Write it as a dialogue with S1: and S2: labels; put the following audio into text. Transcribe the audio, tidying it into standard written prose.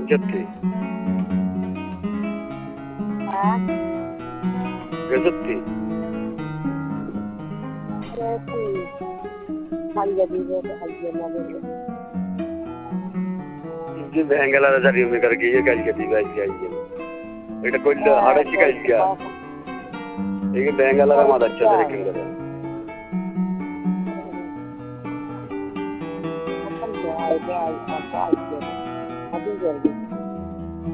S1: Jatti. Gazatti. जी बैंगला जरी में करके ये काज करती बाई जाइए এটা কইলে আড়াইশি কাজ গিয়া এই बैंगला का मादा अच्छा से रखेंगे
S2: I